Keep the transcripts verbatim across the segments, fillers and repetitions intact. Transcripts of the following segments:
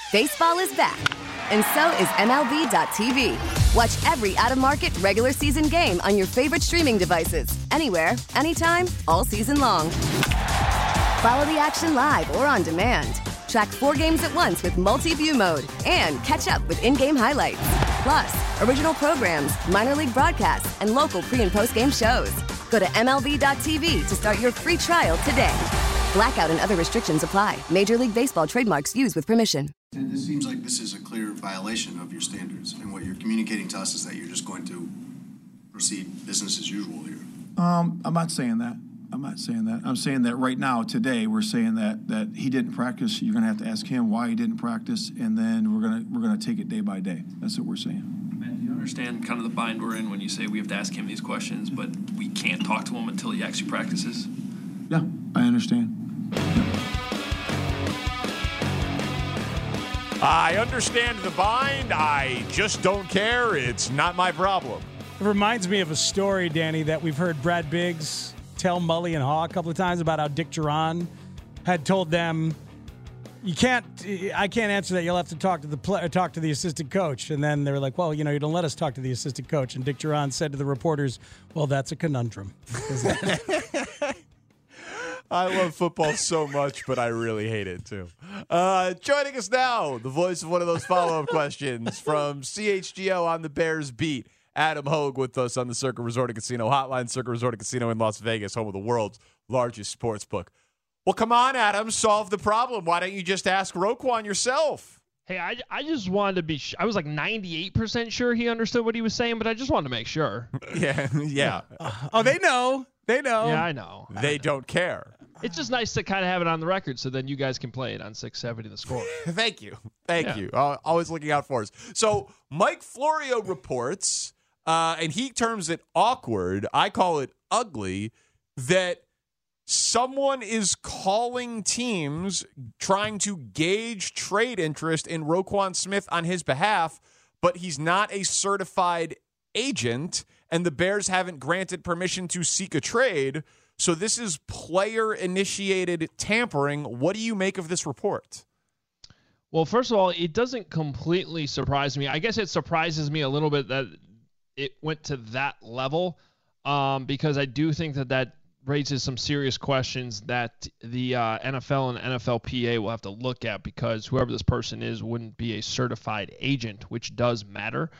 Baseball is back, and so is M L B dot T V. Watch every out-of-market regular season game on your favorite streaming devices, anywhere, anytime, all season long. Follow the action live or on demand. Track four games at once with multi-view mode and catch up with in-game highlights. Plus, original programs, minor league broadcasts, and local pre- and post-game shows. Go to M L B dot T V to start your free trial today. Blackout and other restrictions apply. Major League Baseball trademarks used with permission. And this seems like this is a clear violation of your standards, and what you're communicating to us is that you're just going to proceed business as usual here. Um, I'm not saying that. I'm not saying that. I'm saying that right now, today, we're saying that that he didn't practice. You're going to have to ask him why he didn't practice, and then we're going to we're going to take it day by day. That's what we're saying. Man, do you understand kind of the bind we're in when you say we have to ask him these questions, but we can't talk to him until he actually practices? Yeah, I understand. I understand the bind. I just don't care. It's not my problem. It reminds me of a story, Danny, that we've heard Brad Biggs tell Mully and Haw a couple of times about how Dick Duran had told them, "You can't. I can't answer that. You'll have to talk to the play, talk to the assistant coach." And then they were like, "Well, you know, you don't let us talk to the assistant coach." And Dick Duran said to the reporters, "Well, that's a conundrum." I love football so much, but I really hate it too. Uh, joining us now, the voice of one of those follow-up questions from C H G O on the Bears beat, Adam Hogue with us on the Circa Resort and Casino Hotline. Circa Resort and Casino in Las Vegas, home of the world's largest sports book. Well, come on, Adam, solve the problem. Why don't you just ask Roquan yourself? Hey, I, I just wanted to be sh- I was like ninety-eight percent sure he understood what he was saying, but I just wanted to make sure. yeah, yeah. Oh, they know. They know. Yeah, I know. They don't care. It's just nice to kind of have it on the record so then you guys can play it on six seventy The Score. Thank you. Thank Yeah. you. Uh, always looking out for us. So Mike Florio reports, uh, and he terms it awkward, I call it ugly, that someone is calling teams trying to gauge trade interest in Roquan Smith on his behalf, but he's not a certified agent, and the Bears haven't granted permission to seek a trade. So this is player-initiated tampering. What do you make of this report? Well, first of all, it doesn't completely surprise me. I guess it surprises me a little bit that it went to that level um, because I do think that that raises some serious questions that the uh, N F L and N F L P A will have to look at because whoever this person is wouldn't be a certified agent, which does matter.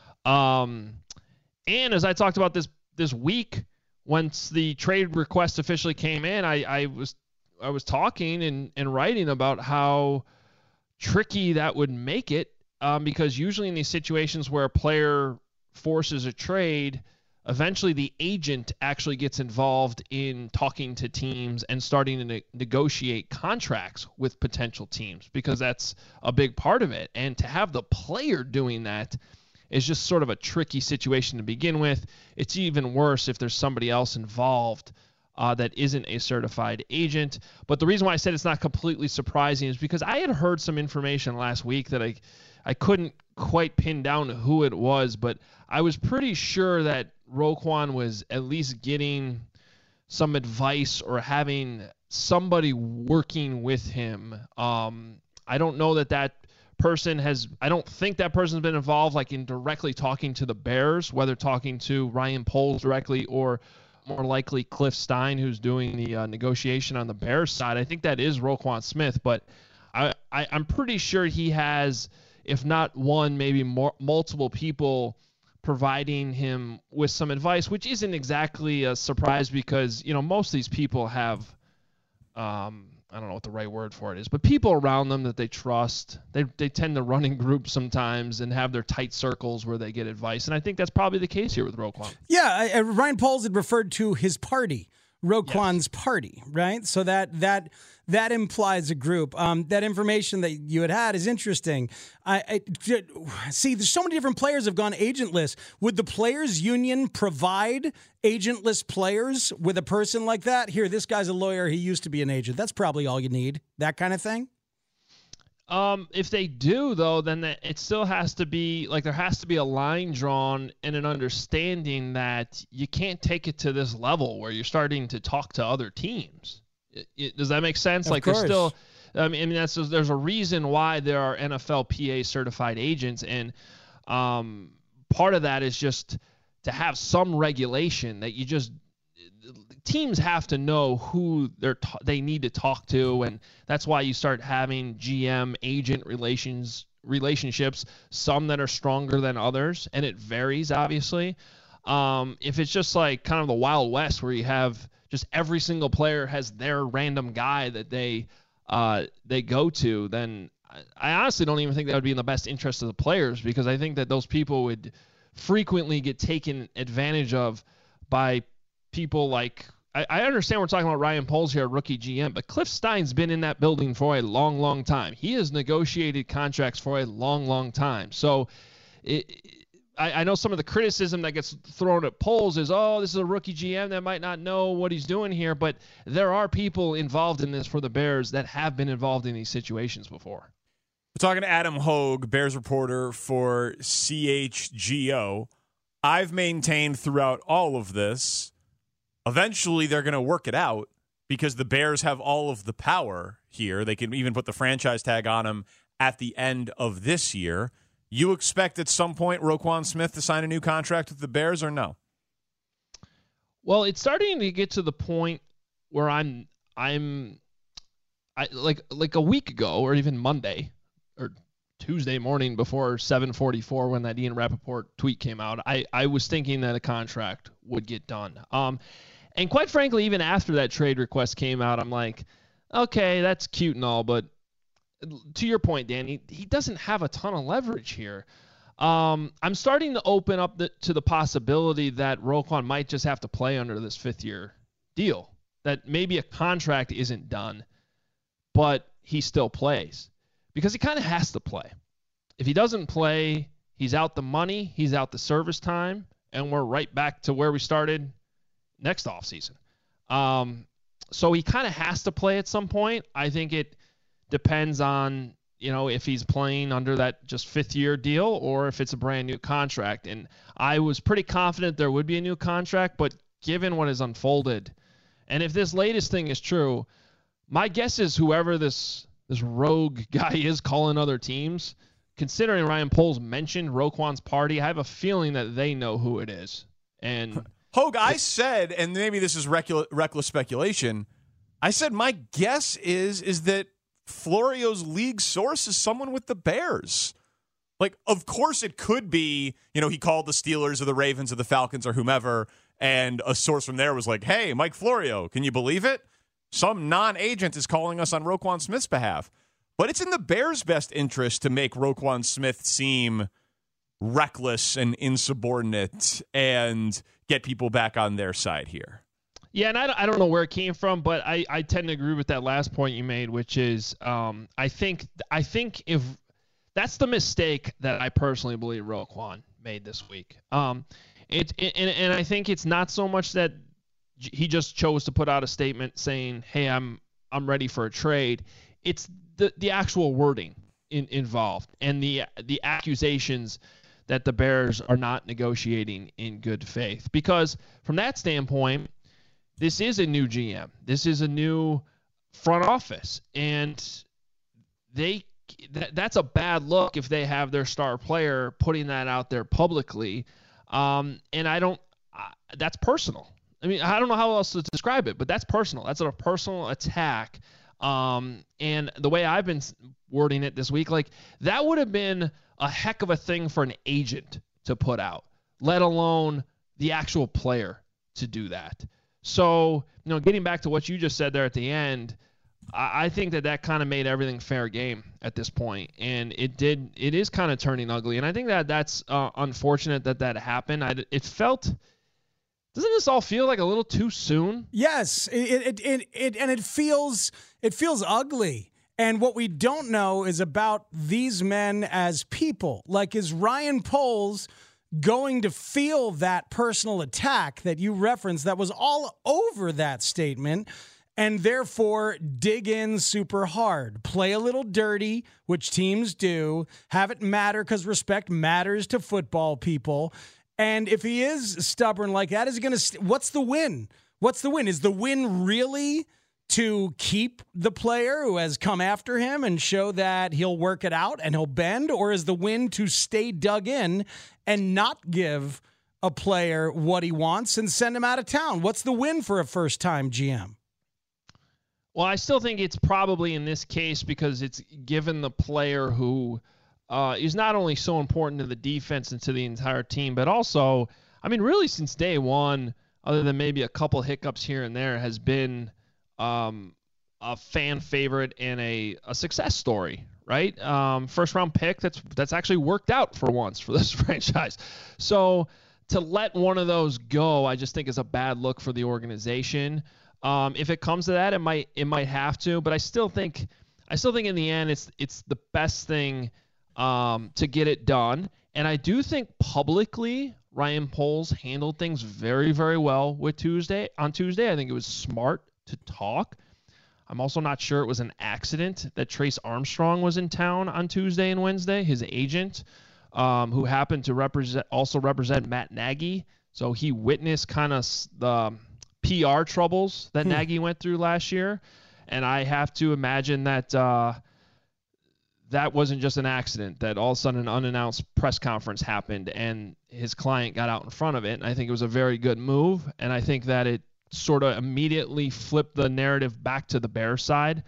Um, and as I talked about this this week, once the trade request officially came in, I, I was I was talking and, and writing about how tricky that would make it um, because usually in these situations where a player forces a trade, eventually the agent actually gets involved in talking to teams and starting to ne- negotiate contracts with potential teams because that's a big part of it. And to have the player doing that is just sort of a tricky situation to begin with. It's even worse if there's somebody else involved uh, that isn't a certified agent. But the reason why I said it's not completely surprising is because I had heard some information last week that I I couldn't quite pin down who it was, but I was pretty sure that Roquan was at least getting some advice or having somebody working with him. Um, I don't know that that person has, I don't think that person's been involved like in directly talking to the Bears, whether talking to Ryan Poles directly or more likely Cliff Stein, who's doing the uh, negotiation on the Bears side. I think that is Roquan Smith, but I, I, I'm pretty sure he has, if not one, maybe more, multiple people providing him with some advice, which isn't exactly a surprise because, you know, most of these people have, um, I don't know what the right word for it is, but people around them that they trust. They they tend to run in groups sometimes and have their tight circles where they get advice. And I think that's probably the case here with Roquan. Yeah, I, I, Ryan Poles had referred to his party, Roquan's yes. party, right? So that that that implies a group. Um, that information that you had had is interesting. I, I see. There's so many different players have gone agentless. Would the players' union provide agentless players with a person like that? Here, this guy's a lawyer. He used to be an agent. That's probably all you need. That kind of thing. Um, if they do, though, then it still has to be, like, there has to be a line drawn and an understanding that you can't take it to this level where you're starting to talk to other teams. It, it, does that make sense? Of like, course. there's still, I mean, I mean that's there's a reason why there are N F L P A certified agents, and um, part of that is just to have some regulation that you just teams have to know who they're t- they need to talk to, and that's why you start having G M agent relations relationships, some that are stronger than others, and it varies obviously. Um, if it's just like kind of the Wild West where you have just every single player has their random guy that they uh, they go to, then I honestly don't even think that would be in the best interest of the players, because I think that those people would frequently get taken advantage of by people like, I, I understand we're talking about Ryan Poles here, rookie G M, but Cliff Stein's been in that building for a long, long time. He has negotiated contracts for a long, long time. So it, I, I know some of the criticism that gets thrown at Poles is, oh, this is a rookie G M that might not know what he's doing here, but there are people involved in this for the Bears that have been involved in these situations before. We're talking to Adam Hogue, Bears reporter for C H G O. I've maintained throughout all of this, eventually they're going to work it out because the Bears have all of the power here. They can even put the franchise tag on them at the end of this year. You expect at some point Roquan Smith to sign a new contract with the Bears or no? Well, it's starting to get to the point where I'm I'm I like like a week ago or even Monday or Tuesday morning before seven forty-four when that Ian Rappaport tweet came out, I, I was thinking that a contract would get done. Um, and quite frankly, even after that trade request came out, I'm like, okay, that's cute and all, but to your point, Dan, he, he doesn't have a ton of leverage here. Um, I'm starting to open up the, to the possibility that Roquan might just have to play under this fifth-year deal, that maybe a contract isn't done, but he still plays. Because he kind of has to play. If he doesn't play, he's out the money, he's out the service time, and we're right back to where we started next offseason. Um, so he kind of has to play at some point. I think it depends on, you know, if he's playing under that just fifth-year deal or if it's a brand-new contract. And I was pretty confident there would be a new contract, but given what has unfolded, and if this latest thing is true, my guess is whoever this – this rogue guy is calling other teams, considering Ryan Poles mentioned Roquan's party, I have a feeling that they know who it is. And Hogue, I said, and maybe this is recul- reckless speculation, I said my guess is is that Florio's league source is someone with the Bears. Like, of course it could be, you know, he called the Steelers or the Ravens or the Falcons or whomever, and a source from there was like, hey, Mike Florio, can you believe it? Some non-agent is calling us on Roquan Smith's behalf. But it's in the Bears' best interest to make Roquan Smith seem reckless and insubordinate and get people back on their side here. Yeah, and I, I don't know where it came from, but I, I tend to agree with that last point you made, which is um, I think I think if that's the mistake that I personally believe Roquan made this week. Um, it, it and, and I think it's not so much that he just chose to put out a statement saying, hey, I'm I'm ready for a trade. It's the, the actual wording in, involved and the the accusations that the Bears are not negotiating in good faith. Because from that standpoint, this is a new G M. This is a new front office. And they that, that's a bad look if they have their star player putting that out there publicly. Um, and I don't uh, – that's personal. I mean, I don't know how else to describe it, but that's personal. That's a personal attack. Um, and the way I've been wording it this week, like that would have been a heck of a thing for an agent to put out, let alone the actual player to do that. So, you know, getting back to what you just said there at the end, I, I think that that kind of made everything fair game at this point, and it did. It is kind of turning ugly, and I think that that's uh, unfortunate that that happened. I, it felt. Doesn't this all feel like a little too soon? Yes, it it it, it and it feels it feels ugly. And what we don't know is about these men as people. Like, is Ryan Poles going to feel that personal attack that you referenced that was all over that statement and therefore dig in super hard, play a little dirty, which teams do, have it matter because respect matters to football people. And if he is stubborn like that, is he going to st- what's the win? What's the win? Is the win really to keep the player who has come after him and show that he'll work it out and he'll bend, or is the win to stay dug in and not give a player what he wants and send him out of town? What's the win for a first-time G M? Well, I still think it's probably in this case because it's given the player who uh, is not only so important to the defense and to the entire team, but also, I mean, really since day one, other than maybe a couple hiccups here and there, has been um, a fan favorite and a, a success story, right? Um, first round pick that's that's actually worked out for once for this franchise. So to let one of those go, I just think is a bad look for the organization. Um, if it comes to that, it might it might have to, but I still think I still think in the end it's it's the best thing um, to get it done. And I do think publicly Ryan Poles handled things very, very well with Tuesday on Tuesday. I think it was smart to talk. I'm also not sure it was an accident that Trace Armstrong was in town on Tuesday and Wednesday, his agent, um, who happened to represent also represent Matt Nagy. So he witnessed kind of the P R troubles that hmm. Nagy went through last year. And I have to imagine that uh, that wasn't just an accident, that all of a sudden an unannounced press conference happened and his client got out in front of it. And I think it was a very good move. And I think that it sort of immediately flipped the narrative back to the Bears side.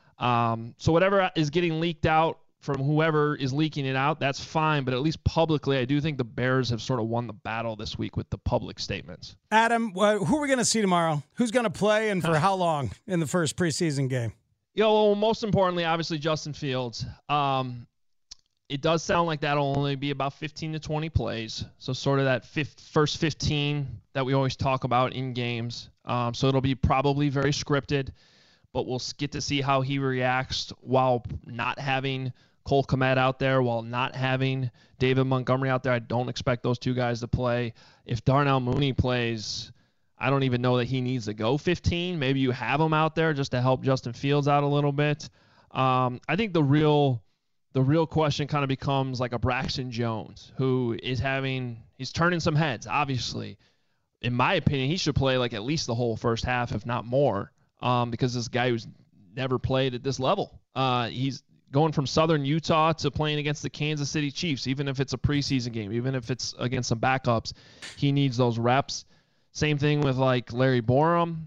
Um, so whatever is getting leaked out from whoever is leaking it out, that's fine. But at least publicly, I do think the Bears have sort of won the battle this week with the public statements. Adam, uh, who are we going to see tomorrow? Who's going to play and for how long in the first preseason game? You know, well, most importantly, obviously, Justin Fields. Um, it does sound like that'll only be about fifteen to twenty plays. So sort of that fifth, first fifteen that we always talk about in games. Um, so it'll be probably very scripted, but we'll get to see how he reacts while not having Cole Kmet out there, while not having David Montgomery out there. I don't expect those two guys to play. If Darnell Mooney plays, I don't even know that he needs to go fifteen. Maybe you have him out there just to help Justin Fields out a little bit. Um, I think the real the real question kind of becomes like a Braxton Jones, who is having – he's turning some heads, obviously. In my opinion, he should play like at least the whole first half, if not more, um, because this guy who's never played at this level. Uh, he's going from Southern Utah to playing against the Kansas City Chiefs, even if it's a preseason game, even if it's against some backups. He needs those reps. Same thing with like Larry Borum,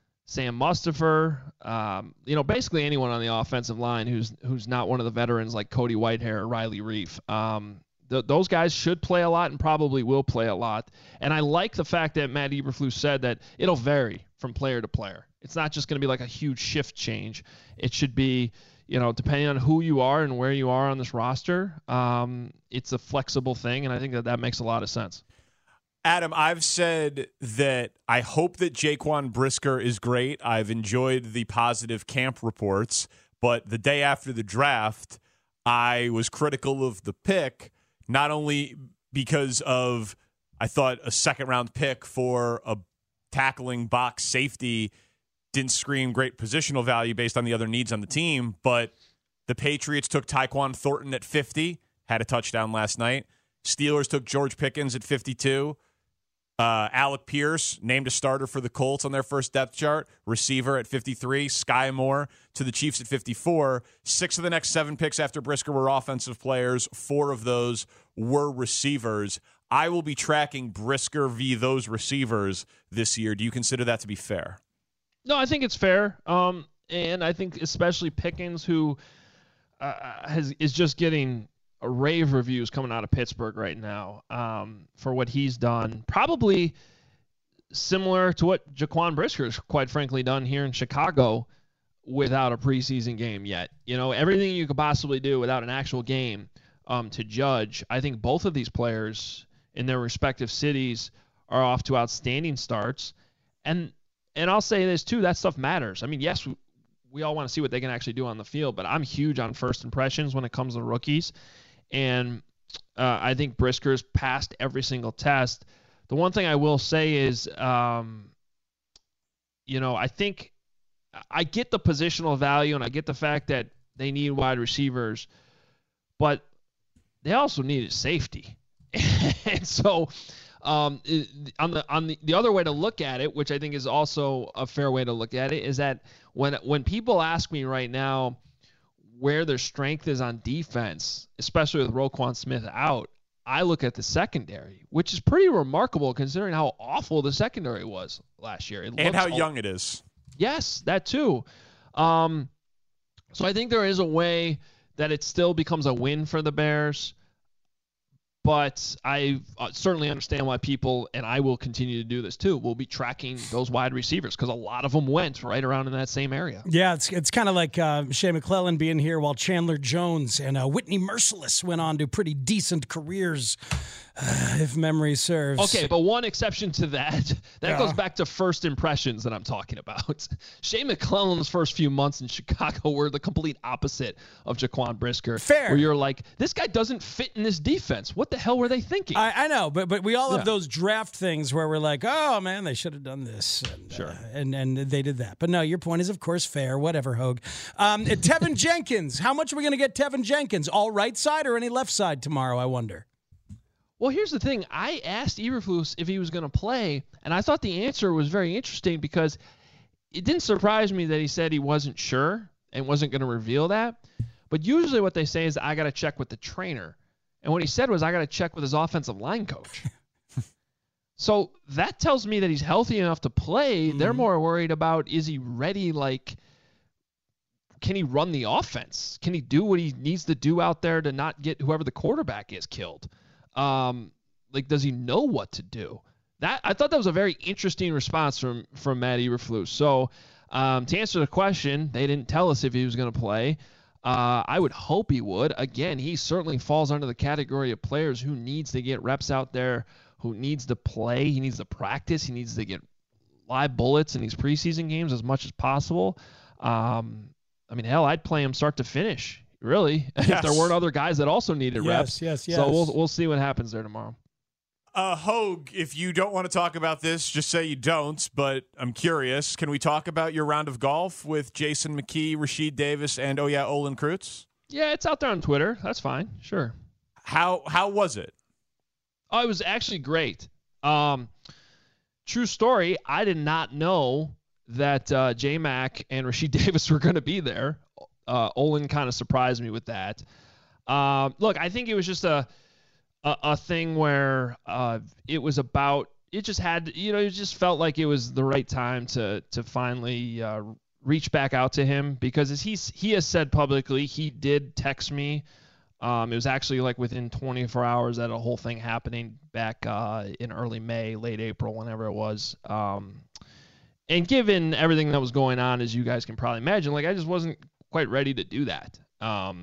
Sam Mustipher, um, you know, basically anyone on the offensive line who's who's not one of the veterans like Cody Whitehair or Riley Reif. Um, th- those guys should play a lot and probably will play a lot. And I like the fact that Matt Eberflus said that it'll vary from player to player. It's not just going to be like a huge shift change. It should be, you know, depending on who you are and where you are on this roster, um, it's a flexible thing, and I think that that makes a lot of sense. Adam, I've said that I hope that Jaquan Brisker is great. I've enjoyed the positive camp reports, but the day after the draft, I was critical of the pick, not only because of I thought a second-round pick for a tackling box safety didn't scream great positional value based on the other needs on the team, but the Patriots took Tyquan Thornton at fifty, had a touchdown last night. Steelers took George Pickens at fifty-two. Uh, Alec Pierce named a starter for the Colts on their first depth chart. Receiver at fifty-three. Sky Moore to the Chiefs at fifty-four. Six of the next seven picks after Brisker were offensive players. Four of those were receivers. I will be tracking Brisker v. those receivers this year. Do you consider that to be fair? No, I think it's fair. Um, and I think especially Pickens, who uh, has is just getting rave reviews coming out of Pittsburgh right now um, for what he's done. Probably similar to what Jaquan Brisker's quite frankly done here in Chicago without a preseason game yet. You know, everything you could possibly do without an actual game um, to judge. I think both of these players in their respective cities are off to outstanding starts. And and I'll say this too, that stuff matters. I mean, yes, we, we all want to see what they can actually do on the field, but I'm huge on first impressions when it comes to rookies. And uh, I think Brisker's passed every single test. The one thing I will say is, um, you know, I think I get the positional value and I get the fact that they need wide receivers, but they also needed safety. And so um, it, on the on the, the other way to look at it, which I think is also a fair way to look at it, is that when when people ask me right now where their strength is on defense, especially with Roquan Smith out, I look at the secondary, which is pretty remarkable considering how awful the secondary was last year. It and how all, young it is. Yes, that too. Um, so I think there is a way that it still becomes a win for the Bears. But I uh, certainly understand why people, and I will continue to do this too, will be tracking those wide receivers because a lot of them went right around in that same area. Yeah, it's it's kind of like uh, Shea McClellan being here while Chandler Jones and uh, Whitney Merciless went on to pretty decent careers, uh, if memory serves. Okay, but one exception to that, that Yeah. goes back to first impressions that I'm talking about. Shea McClellan's first few months in Chicago were the complete opposite of Jaquan Brisker. Fair. Where you're like, this guy doesn't fit in this defense. What the hell were they thinking? I, I know, but but we all have Yeah. those draft things where we're like, oh man, they should have done this, and, Sure. uh, and and they did that. But no, your point is of course fair. Whatever, Hogue. Um, Tevin Jenkins, how much are we going to get Tevin Jenkins? All right side or any left side tomorrow? I wonder. Well, here's the thing. I asked Eberflus if he was going to play, and I thought the answer was very interesting because it didn't surprise me that he said he wasn't sure and wasn't going to reveal that. But usually what they say is, I got to check with the trainer. And what he said was, I got to check with his offensive line coach. So that tells me that he's healthy enough to play. Mm-hmm. They're more worried about, is he ready? Like, can he run the offense? Can he do what he needs to do out there to not get whoever the quarterback is killed? Um, like, does he know what to do? That I thought that was a very interesting response from from Matt Eberflus. So um, to answer the question, they didn't tell us if he was going to play. Uh, I would hope he would. Again, he certainly falls under the category of players who needs to get reps out there, who needs to play. He needs to practice. He needs to get live bullets in these preseason games as much as possible. Um, I mean, hell, I'd play him start to finish. Really, Yes. if there weren't other guys that also needed Yes, reps. yes, yes. So we'll we'll see what happens there tomorrow. Uh, Hogue, if you don't want to talk about this, just say you don't, but I'm curious. Can we talk about your round of golf with Jason McKee, Rashid Davis, and, oh yeah, Olin Kreutz? Yeah, it's out there on Twitter. That's fine. Sure. How how was it? Oh, it was actually great. Um, true story, I did not know that uh, J-Mac and Rashid Davis were going to be there. Uh, Olin kind of surprised me with that. Um, look, I think it was just a a, a thing where uh, it was about it just had you know it just felt like it was the right time to to finally uh, reach back out to him because as he's he has said publicly, he did text me. Um, it was actually like within twenty-four hours that a whole thing happening back uh, in early May, late April, whenever it was. Um, and given everything that was going on, as you guys can probably imagine, like I just wasn't quite ready to do that. Um,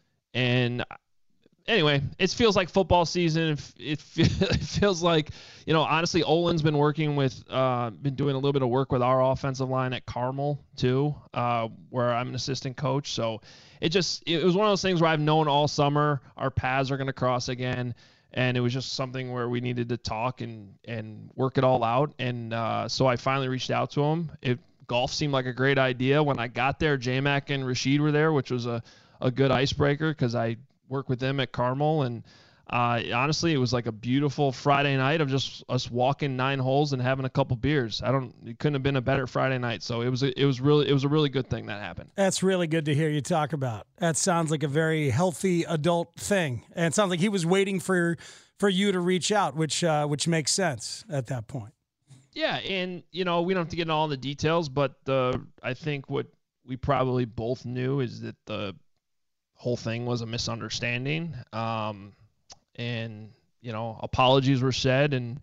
and anyway, it feels like football season. It, it feels like, you know, honestly, Olin's been working with, uh, been doing a little bit of work with our offensive line at Carmel too, uh, where I'm an assistant coach. So it just, it was one of those things where I've known all summer our paths are going to cross again. And it was just something where we needed to talk and, and work it all out. And uh, so I finally reached out to him. It, Golf seemed like a great idea. When I got there, J-Mac and Rashid were there, which was a, a good icebreaker because I work with them at Carmel. And uh, honestly, it was like a beautiful Friday night of just us walking nine holes and having a couple beers. I don't, it couldn't have been a better Friday night. So it was, a, it was really, it was a really good thing that happened. That's really good to hear you talk about. That sounds like a very healthy adult thing. And it sounds like he was waiting for, for you to reach out, which, uh, which makes sense at that point. Yeah, and, you know, we don't have to get into all the details, but the I think what we probably both knew is that the whole thing was a misunderstanding. Um, and, you know, apologies were said, and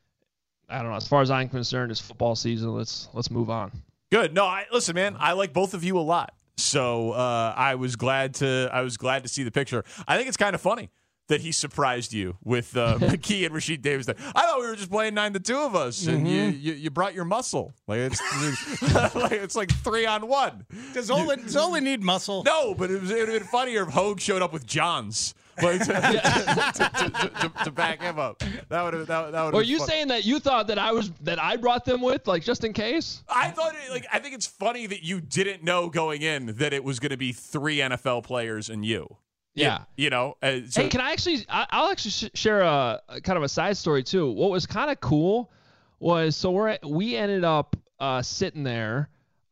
I don't know. As far as I'm concerned, it's football season. Let's let's move on. Good. No, I, listen, man, I like both of you a lot. So uh, I was glad to I was glad to see the picture. I think it's kind of funny that he surprised you with uh, McKee and Rashid Davis. I thought we were just playing nine, the two of us, and mm-hmm. you, you you brought your muscle. Like it's like it's like three on one. Does Olin, does Olin need muscle? No, but it, was, it would have been funnier if Hogue showed up with Johns. Like to, to, to, to, to back him up. That would have that, that would. Were you fun. saying that you thought that I was that I brought them with, like just in case? I thought it, like I think it's funny that you didn't know going in that it was going to be three N F L players and you. Yeah. You, you know. Uh, so, hey, can I actually? I, I'll actually sh- share a, a kind of a side story too. What was kind of cool was so we're we ended up uh, sitting there,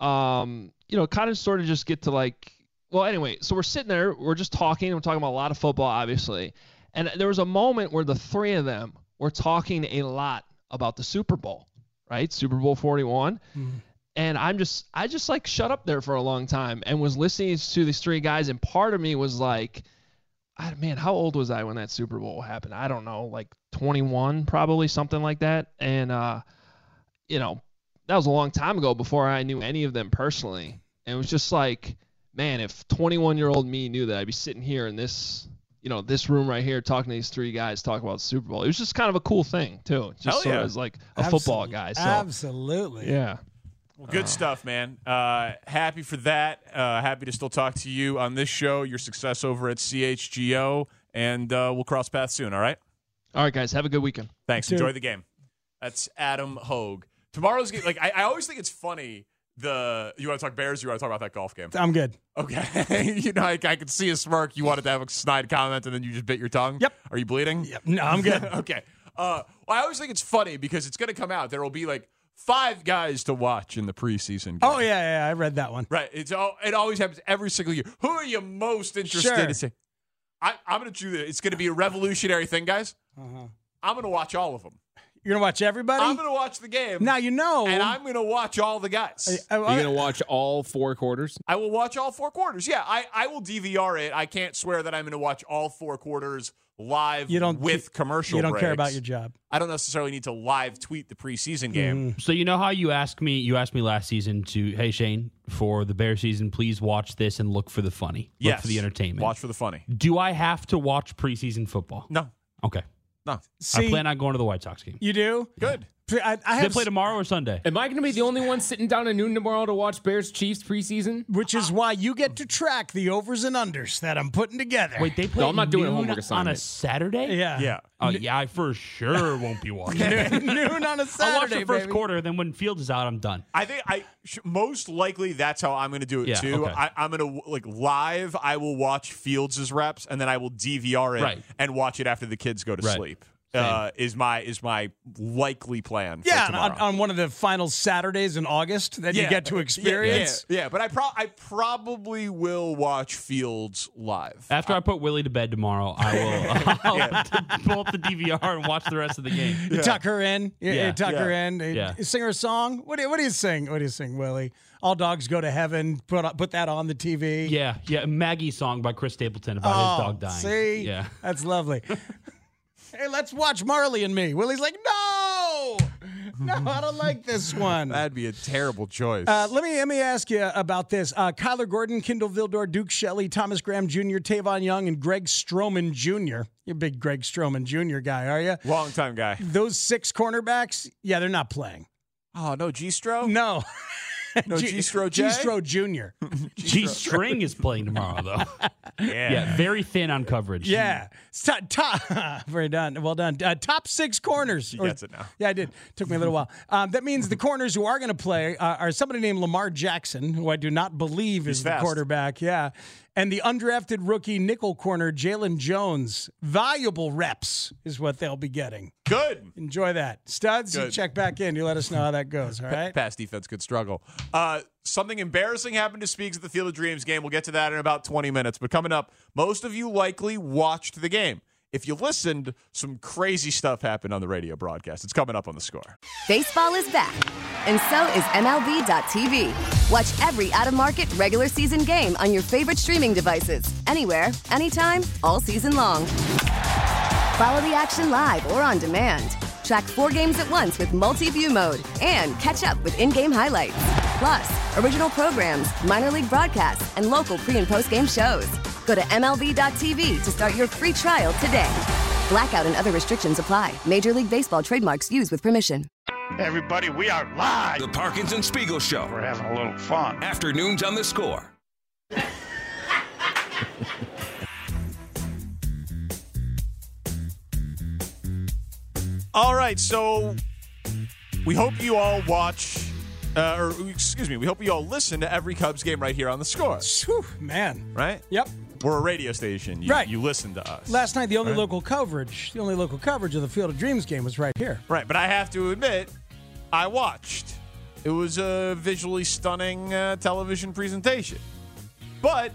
um, you know, kind of sort of just get to like. Well, anyway, so we're sitting there, we're just talking. We're talking about a lot of football, obviously, and there was a moment where the three of them were talking a lot about the Super Bowl, right? Super Bowl forty-one. Mm-hmm. And I'm just, I just like shut up there for a long time and was listening to these three guys. And part of me was like, I, man, how old was I when that Super Bowl happened? I don't know, like twenty-one, probably something like that. And, uh, you know, that was a long time ago before I knew any of them personally. And it was just like, man, if twenty-one-year-old me knew that, I'd be sitting here in this, you know, this room right here talking to these three guys talking about the Super Bowl. It was just kind of a cool thing, too. Just Hell sort yeah. of as like a Absolutely. football guy. So, Absolutely. yeah. Well, good stuff, man. Uh, happy for that. Uh, happy to still talk to you on this show, your success over at C H G O, and uh, we'll cross paths soon, all right? All right, guys. Have a good weekend. Thanks. You too. Enjoy the game. That's Adam Hogue. Tomorrow's game, like, I, I always think it's funny, the, you want to talk Bears, or you want to talk about that golf game? I'm good. Okay. you know, like, I could see a smirk. You wanted to have a snide comment, and then you just bit your tongue? Yep. Are you bleeding? Yep. No, I'm good. okay. Uh, well, I always think it's funny because it's going to come out. There will be, like, five guys to watch in the preseason game. Oh, yeah, yeah, I read that one. Right. It's all, it always happens every single year. Who are you most interested Sure. in seeing? I, I'm going to do this. It's going to be a revolutionary thing, guys. Uh-huh. I'm going to watch all of them. You're going to watch everybody? I'm going to watch the game. Now you know. And I'm going to watch all the guys. I, I, Are you going to watch all four quarters? I will watch all four quarters. Yeah, I, I will D V R it. I can't swear that I'm going to watch all four quarters live You don't- with commercial You don't breaks. care about your job. I don't necessarily need to live tweet the preseason game. So you know how you asked me, you asked me last season to, hey Shane, for the Bear season, please watch this and look for the funny. Look Yes. for the entertainment. Watch for the funny. Do I have to watch preseason football? No. Okay. No. See, I plan on going to the White Sox game. you do? Good. I, I They have, play tomorrow or Sunday? Am I going to be the only one sitting down at noon tomorrow to watch Bears Chiefs preseason? which is why you get to track the overs and unders that I'm putting together. Wait, they play No, I'm not at doing a noon homework on a assignment. Saturday? Yeah. Yeah. Oh, yeah, I for sure won't be watching. Noon on a Saturday, I'll watch the first baby. quarter, then when Fields is out, I'm done. I think I sh- most likely that's how I'm going to do it Yeah, too. okay. I, I'm going to like live. I will watch Fields' reps and then I will D V R it Right. and watch it after the kids go to Right. sleep. Uh, is my is my likely plan. For Yeah, tomorrow. on, on one of the final Saturdays in August that you Yeah. get to Yeah, experience. Yeah, yeah, but I pro- I probably will watch Fields live. After I put Willie to bed tomorrow, I will I'll pull up the D V R and watch the rest of the game. You tuck her in. You, Yeah. you tuck her Yeah. in. You Yeah. Sing her a song. What do you, what do you sing? What do you sing, Willie? All dogs go to heaven. Put put that on the T V. Yeah, yeah. Maggie's song by Chris Stapleton about Oh, his dog dying. see? Yeah. That's lovely. Hey, let's watch Marley and Me. Willie's like, no, no, I don't like this one. That'd be a terrible choice. Uh, let me let me ask you about this. Uh, Kyler Gordon, Kendall Vildor, Duke Shelley, Thomas Graham Junior, Tavon Young, and Greg Stroman Junior You're a big Greg Stroman Junior guy, are you? Long time guy. Those six cornerbacks, yeah, they're not playing. Oh no, G-Stro? No. No G- G-Stro J? G-Stro Junior G String is playing tomorrow, though. Yeah. Yeah, very thin on coverage. Yeah. It's top, top, very done. Well done. Uh, top six corners. He Or- gets it now. Yeah, I did. Took me a little while. Um, that means the corners who are going to play uh, are somebody named Lamar Jackson, who I do not believe is He's the fast. quarterback. Yeah. And the undrafted rookie nickel corner, Jalen Jones. Valuable reps is what they'll be getting. Good. Enjoy that. Studs, you Good. check back in. You let us know how that goes, all right? Pass defense could struggle. Uh, something embarrassing happened to Speaks at the Field of Dreams game. We'll get to that in about twenty minutes. But coming up, most of you likely watched the game. If you listened, some crazy stuff happened on the radio broadcast. It's coming up on The Score. Baseball is back, and so is M L B dot T V. Watch every out-of-market regular season game on your favorite streaming devices, anywhere, anytime, all season long. Follow the action live or on demand. Track four games at once with multi-view mode and catch up with in-game highlights. Plus, original programs, minor league broadcasts, and local pre- and post-game shows. Go to M L B dot T V to start your free trial today. Blackout and other restrictions apply. Major League Baseball trademarks used with permission. Everybody, we are live. The Parkinson Spiegel Show. We're having a little fun. Afternoons on The Score. All right, so we hope you all watch, uh, or excuse me, we hope you all listen to every Cubs game right here on The Score. Whew, man. Right? Yep. We're a radio station. You, Right. You listen to us. Last night, the only Right. local coverage, the only local coverage of the Field of Dreams game was right here. Right, but I have to admit, I watched. It was a visually stunning uh, television presentation. But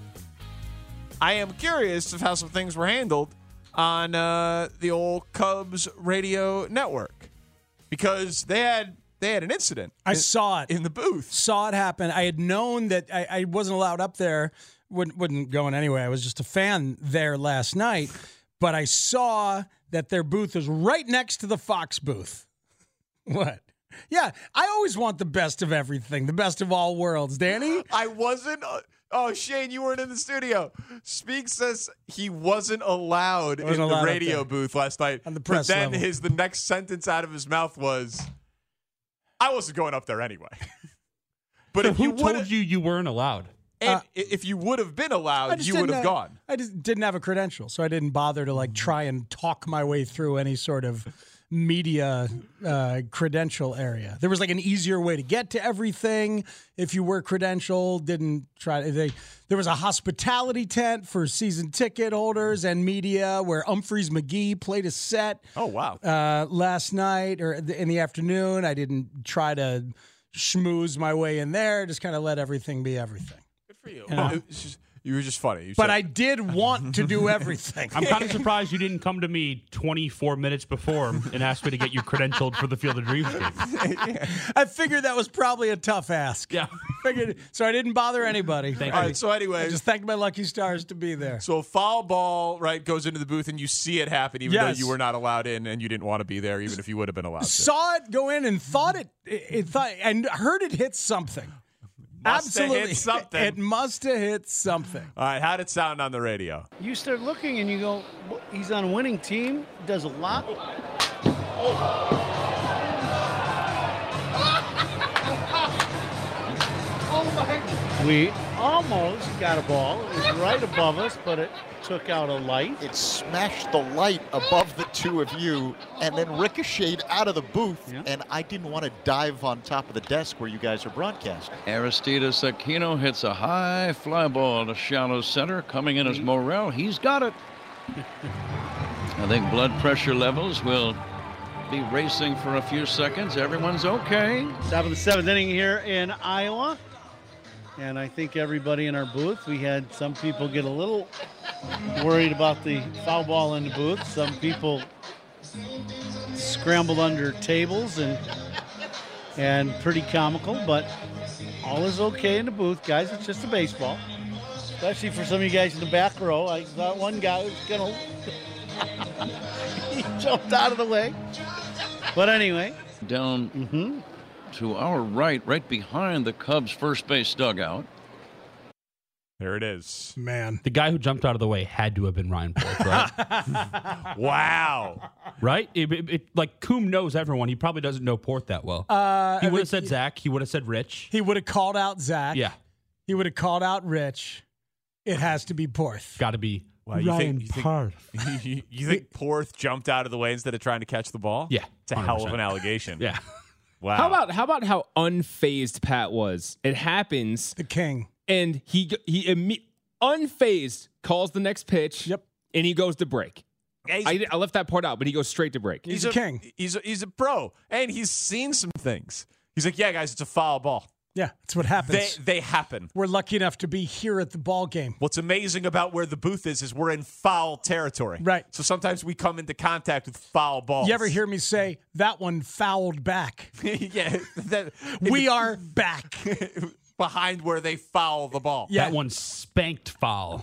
I am curious of how some things were handled on uh, the old Cubs radio network, because they had they had an incident. I in, saw it in the booth. Saw it happen. I had known that I, I wasn't allowed up there. Wouldn't, wasn't going anyway. I was just a fan there last night. But I saw that their booth was right next to the Fox booth. What? Yeah, I always want the best of everything, the best of all worlds, Danny. I wasn't. Uh, oh, Shane, you weren't in the studio. Speak says he wasn't allowed Wasn't in allowed the up radio there. booth last night. On the press but then level. his the next sentence out of his mouth was, "I wasn't going up there anyway." But So if who you told would, you you weren't allowed? and Uh, if you would have been I allowed, just you would didn't, have uh, gone. I just didn't have a credential, so I didn't bother to like try and talk my way through any sort of media uh, credential area. There was like an easier way to get to everything if you were credentialed. Didn't try. They there was a hospitality tent for season ticket holders and media where Humphreys McGee played a set. Oh wow! Uh, last night or in the afternoon, I didn't try to schmooze my way in there. Just kind of let everything be everything. Good for you. You know? It was just- you were just funny. You But said- I did want to do everything. I'm kind of surprised you didn't come to me twenty-four minutes before and ask me to get you credentialed for the Field of Dreams game. I figured that was probably a tough ask. Yeah. Figured, so I didn't bother anybody. Thank All you. right. So anyway, I just thanked my lucky stars to be there. so a foul ball right goes into the booth, and you see it happen, even Yes. though you were not allowed in, and you didn't want to be there, even if you would have been allowed to. Saw it go in and thought it, it, it thought, and heard it hit something. Must have Absolutely, hit something. It must have hit something. All right. How'd it sound on the radio? You start looking and you go, "Well, he's on a winning team, does a lot." We almost got a ball. It was right above us, but it took out a light. It smashed the light above the two of you and then ricocheted out of the booth. Yeah. And I didn't want to dive on top of the desk where you guys are broadcasting. Aristides Aquino hits a high fly ball to shallow center. Coming in as Morel. He's got it. I think blood pressure levels will be racing for a few seconds. Everyone's okay. Top of the seventh inning here in Iowa. And I think everybody in our booth, we had some people get a little worried about the foul ball in the booth. Some people scrambled under tables and and pretty comical, but all is okay in the booth, guys. It's just a baseball. Especially for some of you guys in the back row. I thought one guy was gonna he jumped out of the way. But anyway. Down Mm-hmm. to our right, right behind the Cubs first base dugout. There it is. Man. The guy who jumped out of the way had to have been Ryan Polk, right? Wow. Right? It, it, it- like, Coom knows everyone. He probably doesn't know Port that well. Uh, he would have said Zach. He would have said Rich. He would have called out Zach. Yeah. He would have called out Rich. It has to be Porth. Got to be Wow, you Ryan think, you Polk. think, you, you think Porth jumped out of the way instead of trying to catch the ball? Yeah, It's a one hundred hell of percent. an allegation. Yeah. Wow. How about how about how unfazed Pat was? It happens, The king. and he he imme- unfazed calls the next pitch. Yep. And he goes to break. Yeah, he's- I, I left that part out, but he goes straight to break. He's a king. He's a, he's a pro, and he's seen some things. He's like, yeah, guys, it's a foul ball. Yeah, that's what They happens. they happen. We're lucky enough to be here at the ball game. What's amazing about where the booth is is we're in foul territory. Right. So sometimes we come into contact with foul balls. You ever hear me say, that one fouled back? yeah. That, We are back. behind where they foul the ball. Yeah. That one spanked foul.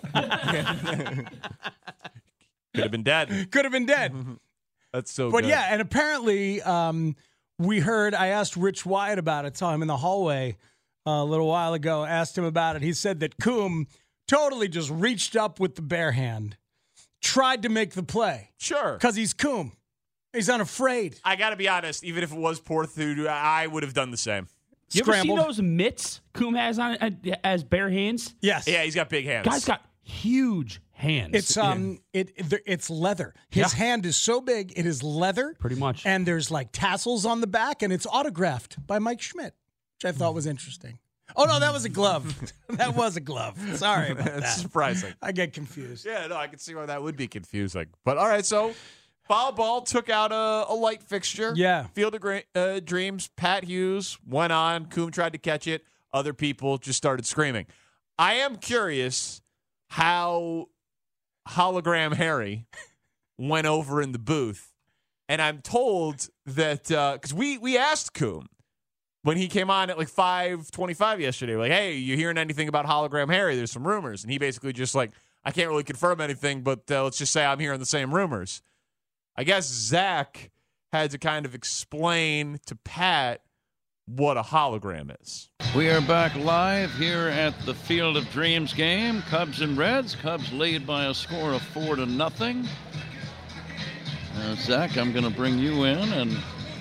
Could have been dead. Could have been dead. That's so But good. yeah, and apparently um, we heard, I asked Rich Wyatt about it, saw him in the hallway uh, a little while ago, asked him about it. He said that Coom totally just reached up with the bare hand, tried to make the play. Sure. Because he's Coom. He's unafraid. I got to be honest, even if it was Porth, who I would have done the same. You ever see Scrambled. those mitts Coom has on uh, as bare hands? Yes. Yeah, he's got big hands. Guy's got huge hands. It's um, it, it it's leather. His Yeah. hand is so big, it is leather. Pretty much. And there's like tassels on the back, and it's autographed by Mike Schmidt, which I thought was interesting. Oh, no, that was a glove. That was a glove. Sorry about that. That's surprising. I get confused. Yeah, no, I can see why that would be confusing. But all right, so foul ball took out a, a light fixture. Yeah. Field of Gra- uh, Dreams, Pat Hughes went on. Coombe tried to catch it. Other people just started screaming. I am curious how Hologram Harry went over in the booth. And I'm told that, because uh, we, we asked Coombe when he came on at like five twenty-five yesterday, we're like, hey, you hearing anything about Hologram Harry? There's some rumors. And he basically just like, I can't really confirm anything, but uh, let's just say I'm hearing the same rumors. I guess Zach had to kind of explain to Pat what a hologram is. We are back live here at the Field of Dreams game. Cubs and Reds. Cubs lead by a score of four to nothing. Uh, Zach, I'm going to bring you in, and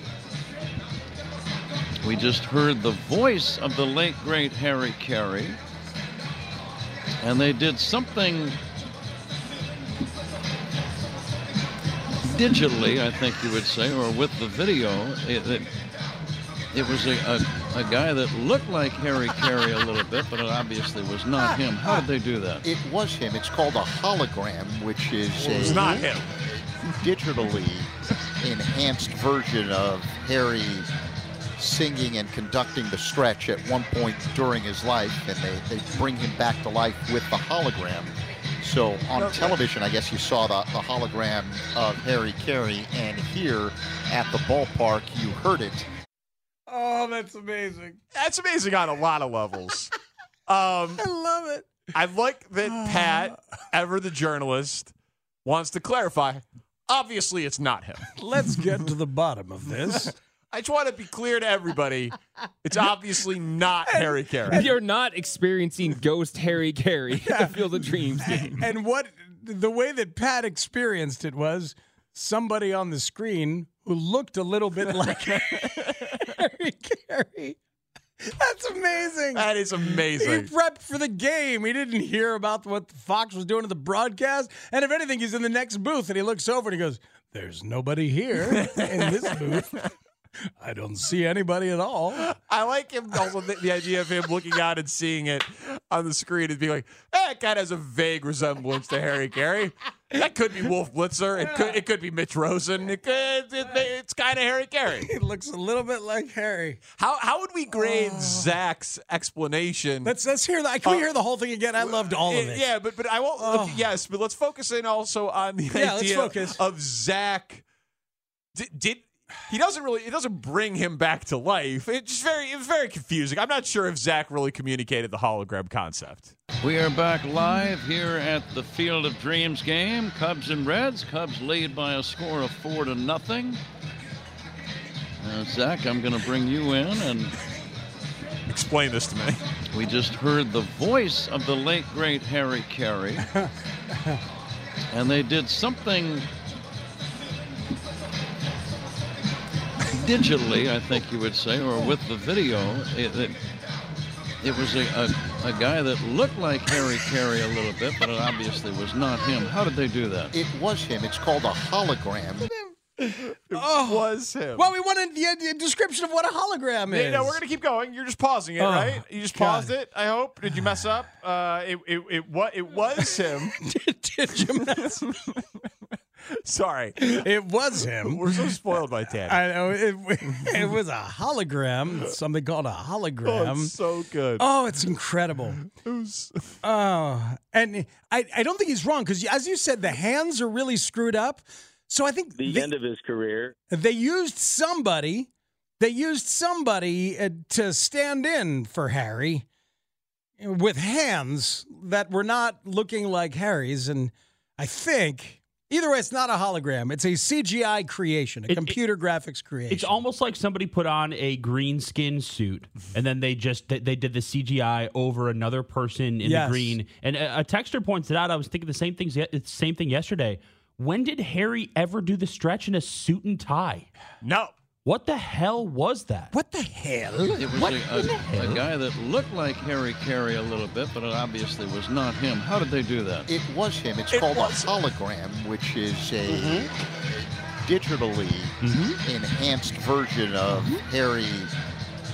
we just heard the voice of the late, great Harry Carey. And they did something digitally, I think you would say, or with the video. It, it, it was a, a, a guy that looked like Harry Carey a little bit, but it obviously was not him. How did they do that? It was him. It's called a hologram, which is Well, it's a not him. digitally enhanced version of Harry singing and conducting the stretch at one point during his life, and they, they bring him back to life with the hologram. So on television, I guess you saw the, the hologram of Harry Carey, and here at the ballpark, you heard it. Oh, that's amazing. That's amazing on a lot of levels. Um, I love it. I like that Pat, ever the journalist, wants to clarify. Obviously, it's not him. Let's get to the bottom of this. I just want to be clear to everybody. It's obviously not Harry Carey. You're not experiencing ghost Harry Carey at the Field of Dreams game. And what the way that Pat experienced it was somebody on the screen who looked a little bit like Harry Carey. That's amazing. That is amazing. He prepped for the game. He didn't hear about what Fox was doing to the broadcast. And if anything, he's in the next booth and he looks over and he goes, there's nobody here in this booth. I don't see anybody at all. I like him also the, the idea of him looking out and seeing it on the screen and being like, eh, that guy has a vague resemblance to Harry Carey. That could be Wolf Blitzer. It could it could be Mitch Rosen. It could, it, it's kind of Harry Carey. He looks a little bit like Harry. How how would we grade oh. Zach's explanation? Let's let's hear that. Can uh, we hear the whole thing again? I loved all of it. Yeah, but but I won't. Oh. Yes, but let's focus in also on the yeah, idea let's focus. of Zach. Did, did he doesn't really? It doesn't bring him back to life. It's just very it was very confusing. I'm not sure if Zach really communicated the hologram concept. We are back live here at the Field of Dreams game. Cubs and Reds. Cubs lead by a score of four to nothing. Uh, Zach, I'm going to bring you in and explain this to me. We just heard the voice of the late, great Harry Carey. And they did something digitally, I think you would say, or with the video. It, it, it was a, a, a guy that looked like Harry Carey a little bit, but it obviously was not him. How did they do that? It was him. It's called a hologram. It oh, was him. Well, we wanted the, the description of what a hologram is. Yeah, no, we're going to keep going. You're just pausing it, oh, right? You just paused God. it, I hope. Did you mess up? Uh, it, it, it, what, it was him. did, did you mess up? Sorry. It was him. We're so spoiled by Tanny. I know. It, it was a hologram. Something called a hologram. Oh, it's so good. Oh, it's incredible. It was... Oh, and I, I don't think he's wrong because, as you said, the hands are really screwed up. So I think the they, end of his career. They used somebody. They used somebody uh, to stand in for Harry with hands that were not looking like Harry's, and I think. Either way, it's not a hologram. It's a C G I creation, a it, computer it, graphics creation. It's almost like somebody put on a green skin suit, and then they just they, they did the C G I over another person in yes. the green. And a, a texter points it out. I was thinking the same things. Same thing yesterday. When did Harry ever do the stretch in a suit and tie? No. What the hell was that? What the hell? It was what a, a, a guy that looked like Harry Carey a little bit, but it obviously was not him. How did they do that? It was him. It's it called was. a hologram, which is a mm-hmm. digitally mm-hmm. enhanced version of mm-hmm. Harry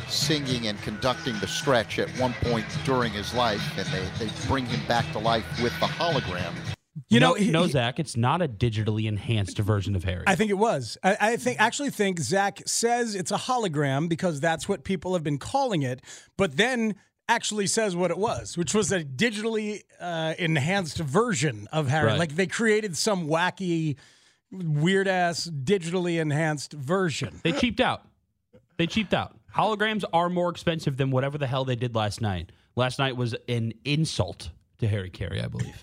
singing and conducting the stretch at one point during his life, and they, they bring him back to life with the hologram. You know, no, he, no, Zach, it's not a digitally enhanced version of Harry. I think it was. I, I think actually think Zach says it's a hologram because that's what people have been calling it, but then actually says what it was, which was a digitally uh, enhanced version of Harry. Right. Like they created some wacky, weird-ass digitally enhanced version. They cheaped out. They cheaped out. Holograms are more expensive than whatever the hell they did last night. Last night was an insult to Harry Carey, I believe.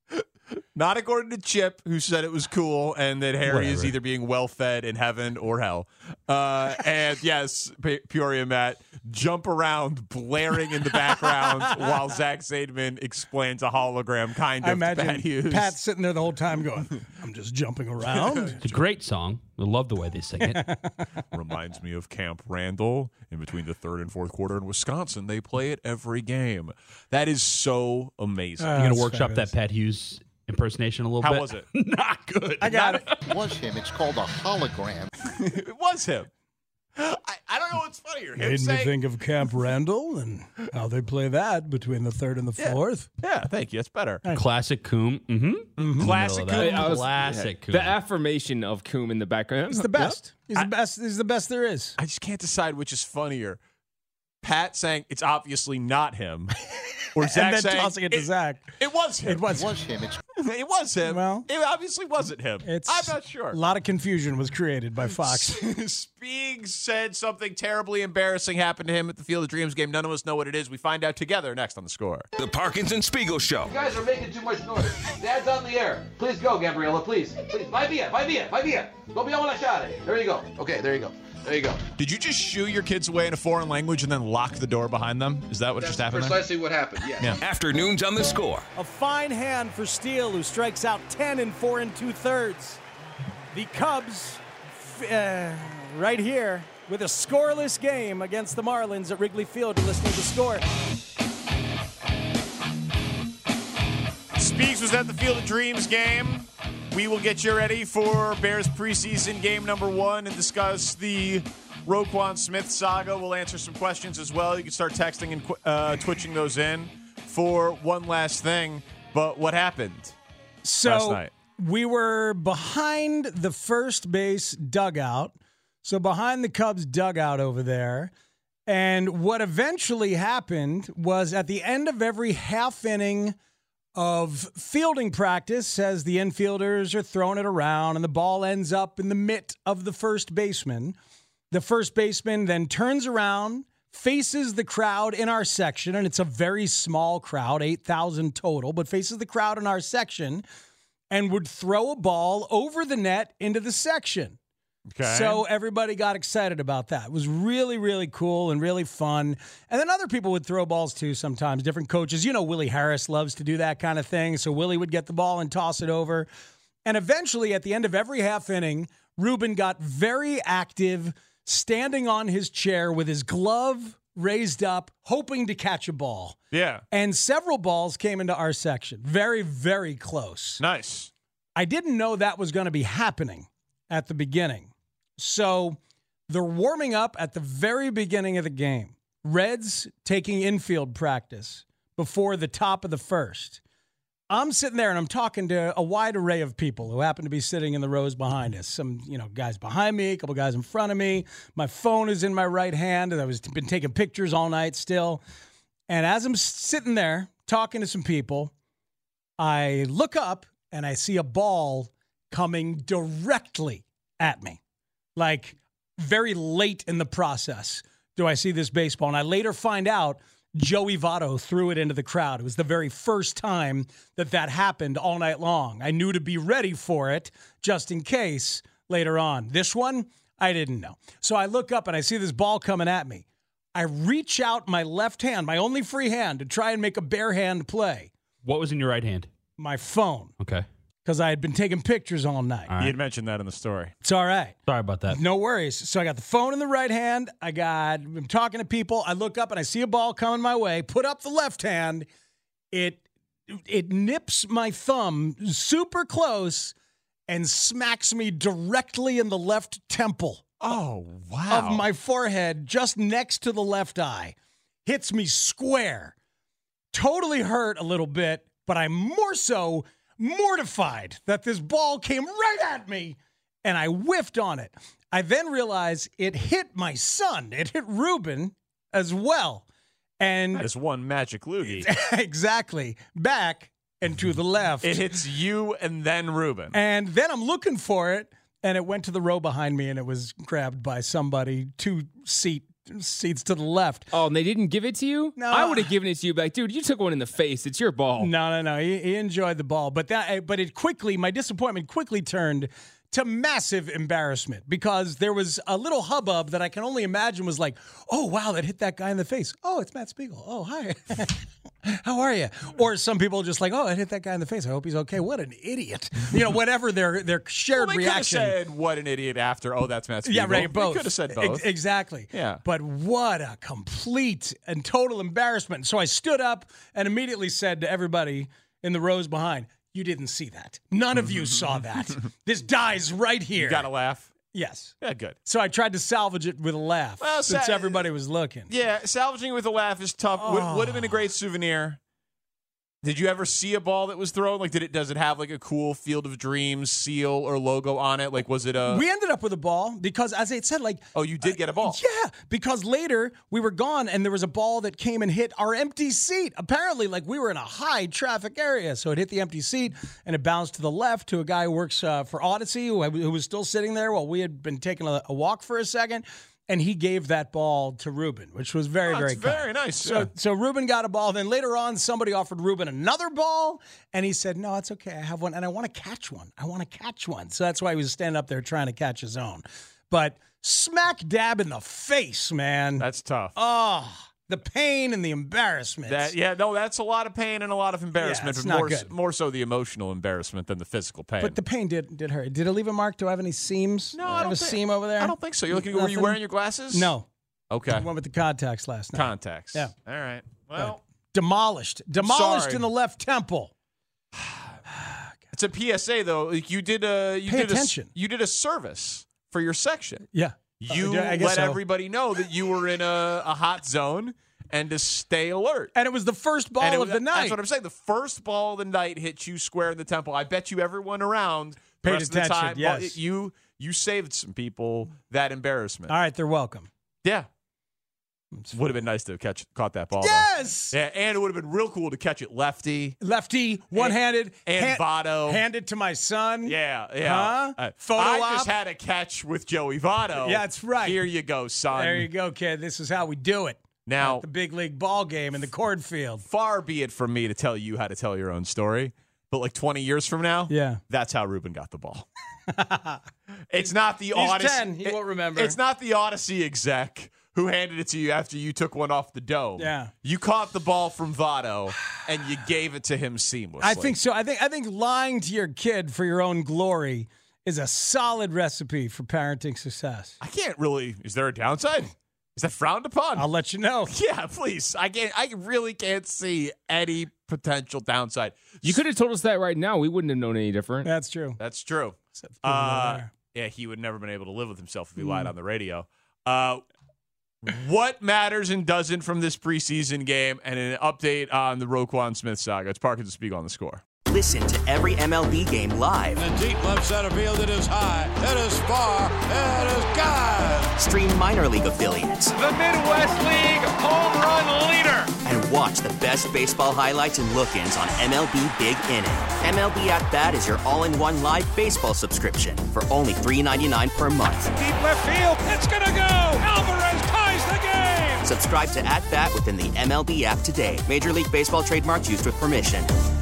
Not according to Chip, who said it was cool and that Harry Whatever. is either being well-fed in heaven or hell. Uh, and yes, P- Peoria Matt, jump around, blaring in the background while Zach Zaidman explains a hologram kind I of imagine Pat Hughes. Pat's sitting there the whole time going, I'm just jumping around. It's a great song. I love the way they sing it. Reminds me of Camp Randall. In between the third and fourth quarter in Wisconsin, they play it every game. That is so amazing. Uh, You're going that's to workshop fabulous. that Pat Hughes impersonation a little How bit? was it? Not good. I got Not it. It was him. It's called a hologram. It was him. I, I don't know what's funnier. Him Made me saying, think of Camp Randall and how they play that between the third and the Yeah. fourth. yeah, thank you. That's better. Classic Coom. Mm-hmm. Classic Middle of that. Coom. I was- Classic yeah, Coom. The affirmation of Coom in the background. He's the best. He's the best. He's the best there is. I just can't decide which is funnier. Pat saying it's obviously not him, or Zach and then saying tossing it to Zach. It was him. It was. It was him. It's It was him. Well, it obviously wasn't him. It's I'm not sure. A lot of confusion was created by Fox. Spieg said something terribly embarrassing happened to him at the Field of Dreams game. None of us know what it is. We find out together next on The Score. The Parkinson Spiegel Show. You guys are making too much noise. Dad's on the air. Please go, Gabriella, please. Please. Vai via, vai via, vai via. Dobbiamo lasciare. There you go. Okay, there you go. There you go. Did you just shoo your kids away in a foreign language and then lock the door behind them? Is that what That's just happened there? precisely what happened, yes. Yeah. Afternoons on The Score. A fine hand for Steele, who strikes out ten and four and two thirds. The Cubs, uh, right here, with a scoreless game against the Marlins at Wrigley Field. You're listening to The Score. Speaks was at the Field of Dreams game. We will get you ready for Bears preseason game number one and discuss the Roquan Smith saga. We'll answer some questions as well. You can start texting and uh, twitching those in for one last thing. But what happened So last night? We were behind the first base dugout. So behind the Cubs dugout over there. And what eventually happened was at the end of every half inning of fielding practice, as the infielders are throwing it around and the ball ends up in the mitt of the first baseman, the first baseman then turns around, faces the crowd in our section, and it's a very small crowd, eight thousand total, but faces the crowd in our section and would throw a ball over the net into the section. Okay. So everybody got excited about that. It was really, really cool and really fun. And then other people would throw balls too sometimes, different coaches. You know, Willie Harris loves to do that kind of thing. So Willie would get the ball and toss it over. And eventually, at the end of every half inning, Ruben got very active, standing on his chair with his glove raised up, hoping to catch a ball. Yeah. And several balls came into our section. Very, very close. Nice. I didn't know that was going to be happening at the beginning. So they're warming up at the very beginning of the game. Reds taking infield practice before the top of the first. I'm sitting there and I'm talking to a wide array of people who happen to be sitting in the rows behind us. Some, you know, guys behind me, a couple guys in front of me. My phone is in my right hand, and I was been taking pictures all night still. And as I'm sitting there talking to some people, I look up and I see a ball coming directly at me. Like very late in the process do I see this baseball. And I later find out Joey Votto threw it into the crowd. It was the very first time that that happened all night long. I knew to be ready for it just in case later on. This one, I didn't know. So I look up and I see this ball coming at me. I reach out my left hand, my only free hand, to try and make a bare hand play. What was in your right hand? My phone. Okay. Because I had been taking pictures all night. All right. You had mentioned that in the story. It's all right. Sorry about that. No worries. So I got the phone in the right hand. I got, I'm talking to people. I look up and I see a ball coming my way. Put up the left hand. It, it nips my thumb super close and smacks me directly in the left temple Oh, wow. Of my forehead, just next to the left eye. Hits me square. Totally hurt a little bit, but I'm more so mortified that this ball came right at me, and I whiffed on it. I then realized it hit my son. It hit Ruben as well. And that is one magic loogie. Exactly. Back and to the left. It hits you and then Ruben. And then I'm looking for it, and it went to the row behind me, and it was grabbed by somebody two seat seats to the left. Oh, and they didn't give it to you? No. I would have given it to you, but like, dude, you took one in the face. It's your ball. No, no, no. He, he enjoyed the ball, but that, but it quickly, my disappointment quickly turned to massive embarrassment because there was a little hubbub that I can only imagine was like, oh, wow, that hit that guy in the face. Oh, it's Matt Spiegel. Oh, hi. How are you? Or some people just like, oh, I hit that guy in the face. I hope he's okay. What an idiot. You know, whatever their their shared well, they reaction. They could have said, what an idiot after, oh, that's Matt Spiegel. Yeah, right, both. They could have said both. Ex- exactly. Yeah. But what a complete and total embarrassment. So I stood up and immediately said to everybody in the rows behind, you didn't see that. None of you saw that. This dies right here. You got to laugh? Yes. Yeah, good. So I tried to salvage it with a laugh well, since sa- everybody was looking. Yeah, salvaging with a laugh is tough. Oh. Would, would have been a great souvenir. Did you ever see a ball that was thrown? Like, did it? Does it have like a cool Field of Dreams seal or logo on it? Like, was it a? We ended up with a ball because, as I said, like, oh, you did get a ball. Yeah, because later we were gone and there was a ball that came and hit our empty seat. Apparently, like we were in a high traffic area, so it hit the empty seat and it bounced to the left to a guy who works uh, for Odyssey, who, who was still sitting there while we had been taking a, a walk for a second. And he gave that ball to Ruben, which was very, oh, very that's kind. very nice. So, yeah. so Ruben got a ball. Then later on, somebody offered Ruben another ball, and he said, "No, it's okay. I have one, and I want to catch one. I want to catch one." So that's why he was standing up there trying to catch his own. But smack dab in the face, man. That's tough. Oh, the pain and the embarrassment. That, yeah, no, that's a lot of pain and a lot of embarrassment. Yeah, it's but not more, good. more so the emotional embarrassment than the physical pain. But the pain did did hurt. Did it leave a mark? Do I have any seams? No, Do I I have don't a think- seam over there. I don't think so. You're looking. Were you Nothing? wearing your glasses? No. Okay. I went with the contacts last night. Contacts. Yeah. All right. Well, demolished. Demolished sorry. in the left temple. It's a P S A though. Like, You did a you Pay did attention. A, you did a service for your section. Yeah. You Uh, I guess let so. everybody know that you were in a, a hot zone and to stay alert. And it was the first ball And it of was- the night. That's what I'm saying. The first ball of the night hit you square in the temple. I bet you everyone around the Paid rest of the attention, time, yes. well, it- you you saved some people that embarrassment. All right, they're welcome. Yeah. Would have been nice to have catch, caught that ball. though. Yes! Yeah, and it would have been real cool to catch it lefty. Lefty, one-handed. And hand, Votto. Hand it to my son. Yeah, yeah. Huh? Uh, Photo I op. just had a catch with Joey Votto. Yeah, that's right. Here you go, son. There you go, kid. This is how we do it. Now, At the big league ball game in the cornfield. far be it from me to tell you how to tell your own story, but like twenty years from now, Yeah. that's how Ruben got the ball. It's not the He's Odyssey. ten. He it- won't remember. It's not the Odyssey exec who handed it to you after you took one off the dome. Yeah. You caught the ball from Votto and you gave it to him seamlessly. I think so. I think I think lying to your kid for your own glory is a solid recipe for parenting success. I can't really. Is there a downside? Is that frowned upon? I'll let you know. Yeah, please. I can't. I really can't see any potential downside. You could have told us that right now. We wouldn't have known any different. That's true. That's true. Except for people over Uh, there. yeah, he would never been able to live with himself if he Mm. lied on the radio. Uh, what matters and doesn't from this preseason game, and an update on the Roquan Smith saga. It's Parkins and Spiegel on the Score. Listen to every M L B game live. In the deep left center field, it is high, it is far, it is gone. Stream minor league affiliates The Midwest League home run leader. and watch the best baseball highlights and look-ins on M L B Big Inning. M L B At Bat is your all-in-one live baseball subscription for only three dollars and ninety-nine cents per month. Deep left field, it's gonna go. Alvarez ties the game. Subscribe to At Bat within the M L B app today. Major League Baseball trademarks used with permission.